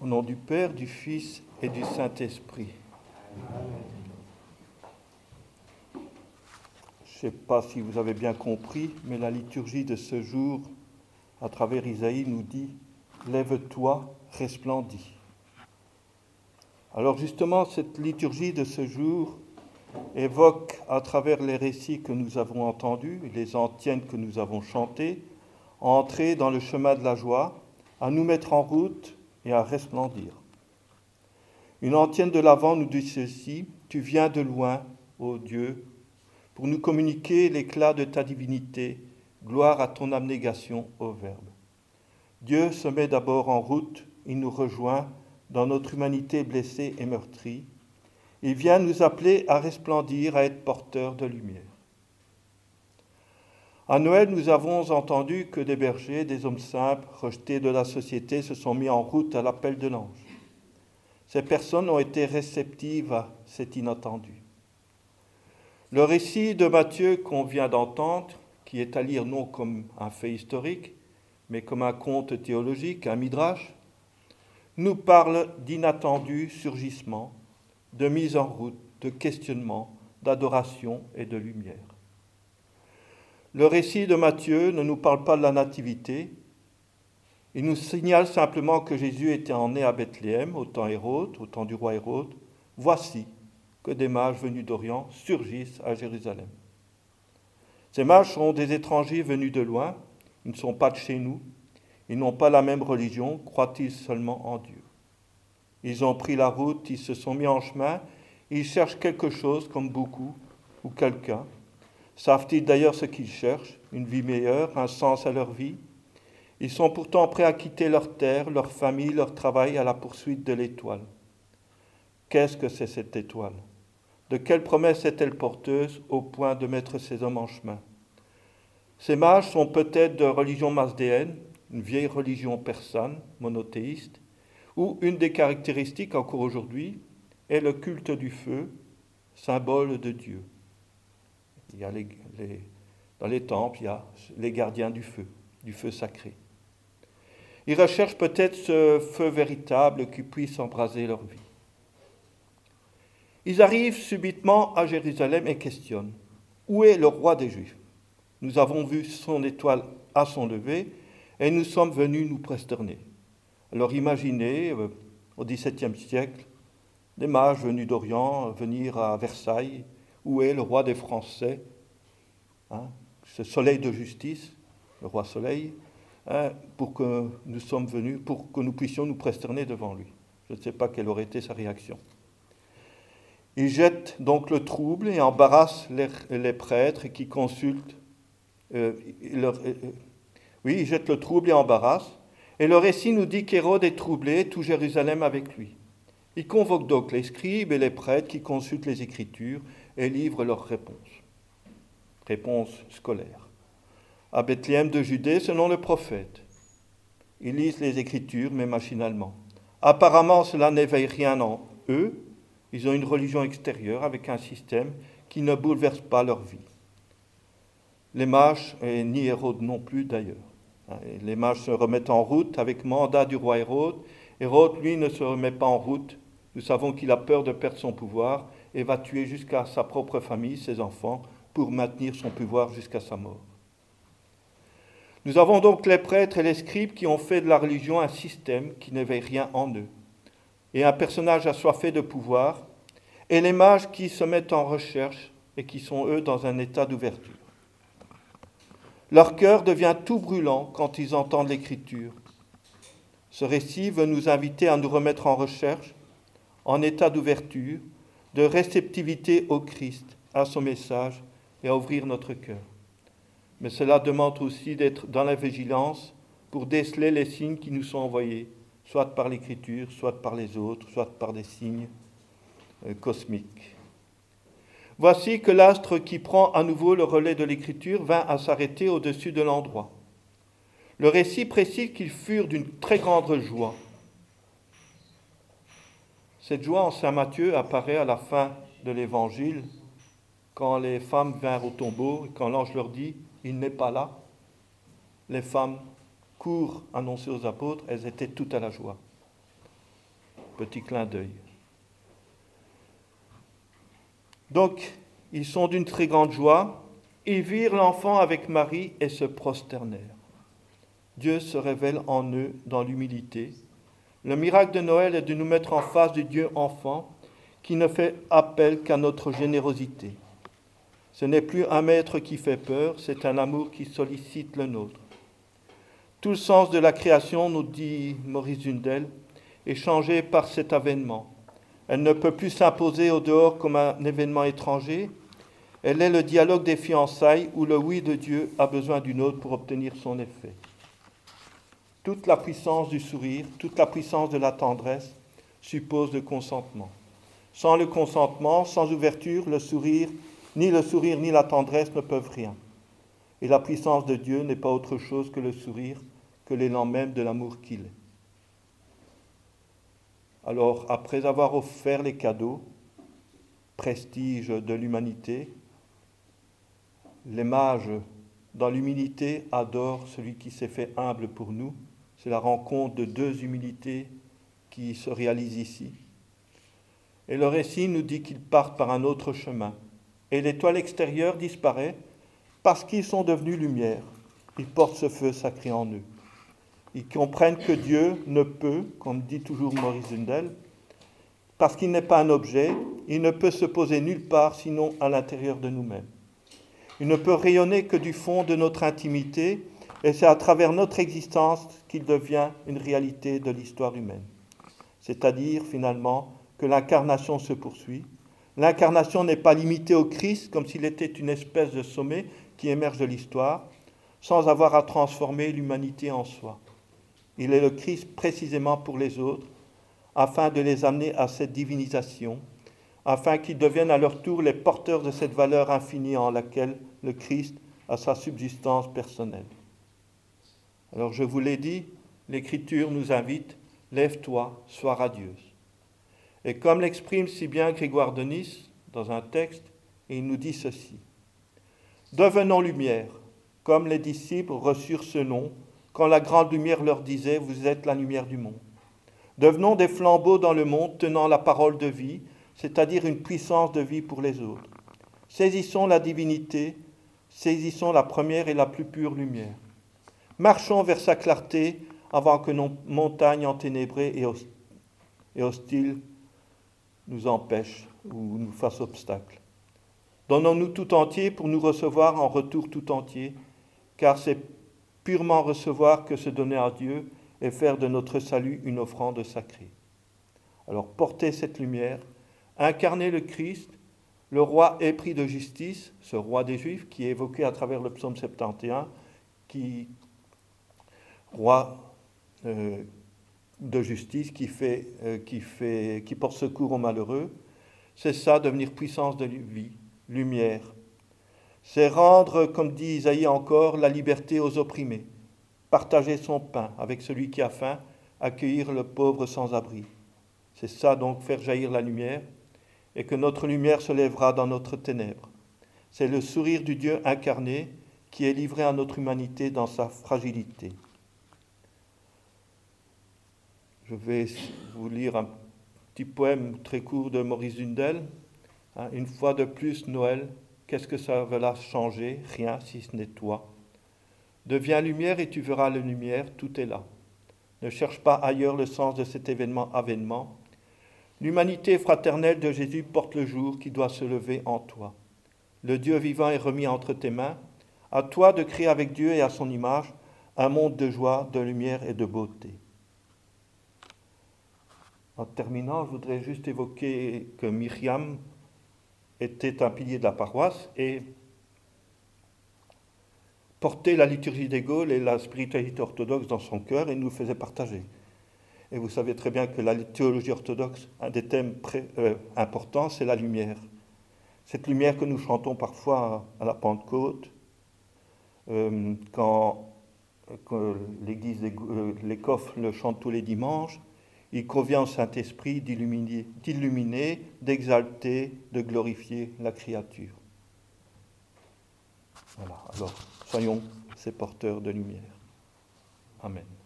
Au nom du Père, du Fils et du Saint-Esprit. Je ne sais pas si vous avez bien compris, mais la liturgie de ce jour, à travers Isaïe, nous dit « Lève-toi, resplendis ». Alors justement, cette liturgie de ce jour évoque, à travers les récits que nous avons entendus, les antiennes que nous avons chantées, à entrer dans le chemin de la joie, à nous mettre en route et à resplendir. Une antienne de l'Avent nous dit ceci, « Tu viens de loin, ô Dieu, pour nous communiquer l'éclat de ta divinité, gloire à ton abnégation, ô Verbe. » Dieu se met d'abord en route, il nous rejoint dans notre humanité blessée et meurtrie. Il vient nous appeler à resplendir, à être porteurs de lumière. À Noël, nous avons entendu que des bergers, des hommes simples, rejetés de la société, se sont mis en route à l'appel de l'ange. Ces personnes ont été réceptives à cet inattendu. Le récit de Matthieu qu'on vient d'entendre, qui est à lire non comme un fait historique, mais comme un conte théologique, un midrash, nous parle d'inattendus surgissements, de mise en route, de questionnement, d'adoration et de lumière. Le récit de Matthieu ne nous parle pas de la nativité. Il nous signale simplement que Jésus était né à Bethléem, au temps du roi Hérode. Voici que des mages venus d'Orient surgissent à Jérusalem. Ces mages sont des étrangers venus de loin, ils ne sont pas de chez nous, ils n'ont pas la même religion, croient-ils seulement en Dieu. Ils ont pris la route, ils se sont mis en chemin, ils cherchent quelque chose comme beaucoup, ou quelqu'un. Savent-ils d'ailleurs ce qu'ils cherchent, une vie meilleure, un sens à leur vie? Ils sont pourtant prêts à quitter leur terre, leur famille, leur travail à la poursuite de l'étoile. Qu'est-ce que c'est cette étoile? De quelle promesse est-elle porteuse au point de mettre ces hommes en chemin? Ces mages sont peut-être de religion masdéenne, une vieille religion persane, monothéiste, où une des caractéristiques encore aujourd'hui est le culte du feu, symbole de Dieu. Il y a dans les temples, il y a les gardiens du feu sacré. Ils recherchent peut-être ce feu véritable qui puisse embraser leur vie. Ils arrivent subitement à Jérusalem et questionnent « Où est le roi des Juifs ?» Nous avons vu son étoile à son lever et nous sommes venus nous prosterner. Alors imaginez, au XVIIe siècle, des mages venus d'Orient venir à Versailles. Où est le roi des Français, ce soleil de justice, le roi soleil, pour que nous sommes venus, pour que nous puissions nous prosterner devant lui. Je ne sais pas quelle aurait été sa réaction. Il jette donc le trouble et embarrasse les prêtres qui consultent. Il jette le trouble et embarrasse. Et le récit nous dit qu'Hérode est troublé, tout Jérusalem avec lui. Il convoque donc les scribes et les prêtres qui consultent les Écritures et livrent leurs réponses. Réponses scolaires. À Bethléem de Judée, selon le prophète. Ils lisent les Écritures, mais machinalement. Apparemment, cela n'éveille rien en eux. Ils ont une religion extérieure avec un système qui ne bouleverse pas leur vie. Les mages, et ni Hérode non plus d'ailleurs. Les mages se remettent en route avec mandat du roi Hérode. Hérode, lui, ne se remet pas en route. Nous savons qu'il a peur de perdre son pouvoir et va tuer jusqu'à sa propre famille, ses enfants, pour maintenir son pouvoir jusqu'à sa mort. Nous avons donc les prêtres et les scribes qui ont fait de la religion un système qui n'éveille rien en eux, et un personnage assoiffé de pouvoir, et les mages qui se mettent en recherche et qui sont, eux, dans un état d'ouverture. Leur cœur devient tout brûlant quand ils entendent l'Écriture. Ce récit veut nous inviter à nous remettre en recherche, en état d'ouverture, de réceptivité au Christ, à son message et à ouvrir notre cœur. Mais cela demande aussi d'être dans la vigilance pour déceler les signes qui nous sont envoyés, soit par l'Écriture, soit par les autres, soit par des signes cosmiques. Voici que l'astre qui prend à nouveau le relais de l'Écriture vint à s'arrêter au-dessus de l'endroit. Le récit précise qu'ils furent d'une très grande joie. Cette joie en Saint Matthieu apparaît à la fin de l'Évangile, quand les femmes vinrent au tombeau et quand l'ange leur dit « Il n'est pas là », les femmes courent annoncer aux apôtres, elles étaient toutes à la joie. Petit clin d'œil. Donc, ils sont d'une très grande joie. Ils virent l'enfant avec Marie et se prosternèrent. Dieu se révèle en eux dans l'humilité. Le miracle de Noël est de nous mettre en face du Dieu enfant qui ne fait appel qu'à notre générosité. Ce n'est plus un maître qui fait peur, c'est un amour qui sollicite le nôtre. Tout le sens de la création, nous dit Maurice Zundel, est changé par cet avènement. Elle ne peut plus s'imposer au dehors comme un événement étranger. Elle est le dialogue des fiançailles où le oui de Dieu a besoin d'une autre pour obtenir son effet. Toute la puissance du sourire, toute la puissance de la tendresse suppose le consentement. Sans le consentement, sans ouverture, le sourire ni la tendresse ne peuvent rien. Et la puissance de Dieu n'est pas autre chose que le sourire, que l'élan même de l'amour qu'il est. Alors, après avoir offert les cadeaux, prestige de l'humanité, les mages, dans l'humilité, adorent celui qui s'est fait humble pour nous. C'est la rencontre de deux humilités qui se réalise ici. Et le récit nous dit qu'ils partent par un autre chemin. Et l'étoile extérieure disparaît parce qu'ils sont devenus lumière. Ils portent ce feu sacré en eux. Ils comprennent que Dieu ne peut, comme dit toujours Maurice Zundel, parce qu'il n'est pas un objet, il ne peut se poser nulle part sinon à l'intérieur de nous-mêmes. Il ne peut rayonner que du fond de notre intimité, et c'est à travers notre existence qu'il devient une réalité de l'histoire humaine. C'est-à-dire, finalement, que l'incarnation se poursuit. L'incarnation n'est pas limitée au Christ, comme s'il était une espèce de sommet qui émerge de l'histoire, sans avoir à transformer l'humanité en soi. Il est le Christ précisément pour les autres, afin de les amener à cette divinisation, afin qu'ils deviennent à leur tour les porteurs de cette valeur infinie en laquelle le Christ a sa subsistance personnelle. Alors je vous l'ai dit, l'Écriture nous invite « Lève-toi, sois radieuse ». Et comme l'exprime si bien Grégoire de Nice dans un texte, il nous dit ceci. « Devenons lumière, comme les disciples reçurent ce nom, quand la grande lumière leur disait « Vous êtes la lumière du monde ». Devenons des flambeaux dans le monde tenant la parole de vie, c'est-à-dire une puissance de vie pour les autres. Saisissons la divinité, saisissons la première et la plus pure lumière. Marchons vers sa clarté avant que nos montagnes enténébrées et hostiles nous empêchent ou nous fassent obstacle. Donnons-nous tout entier pour nous recevoir en retour tout entier, car c'est purement recevoir que se donner à Dieu et faire de notre salut une offrande sacrée. Alors portez cette lumière, incarnez le Christ, le roi épris de justice, ce roi des Juifs qui est évoqué à travers le psaume 71, roi de justice qui porte secours aux malheureux. C'est ça, devenir puissance de vie, lumière. C'est rendre, comme dit Isaïe encore, la liberté aux opprimés, partager son pain avec celui qui a faim, accueillir le pauvre sans abri. C'est ça donc, faire jaillir la lumière, et que notre lumière se lèvera dans notre ténèbres. C'est le sourire du Dieu incarné qui est livré à notre humanité dans sa fragilité. Je vais vous lire un petit poème très court de Maurice Zundel. Une fois de plus, Noël, qu'est-ce que ça va changer? Rien, si ce n'est toi. Deviens lumière et tu verras la lumière, tout est là. Ne cherche pas ailleurs le sens de cet avènement. L'humanité fraternelle de Jésus porte le jour qui doit se lever en toi. Le Dieu vivant est remis entre tes mains. À toi de créer avec Dieu et à son image un monde de joie, de lumière et de beauté. En terminant, je voudrais juste évoquer que Myriam était un pilier de la paroisse et portait la liturgie des Gaules et la spiritualité orthodoxe dans son cœur et nous le faisait partager. Et vous savez très bien que la théologie orthodoxe, un des thèmes importants, c'est la lumière. Cette lumière que nous chantons parfois à la Pentecôte, quand l'église les coffres le chante tous les dimanches, il convient au Saint-Esprit d'illuminer, d'exalter, de glorifier la créature. Voilà, alors soyons ces porteurs de lumière. Amen.